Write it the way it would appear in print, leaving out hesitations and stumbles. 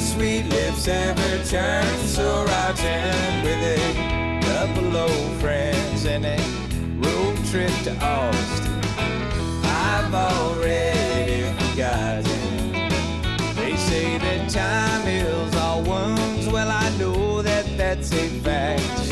sweet lips and returned to Rotten with a couple old friends and a road trip to Austin. I've already forgotten. They say that time heals all wounds. Well, I know that that's a fact.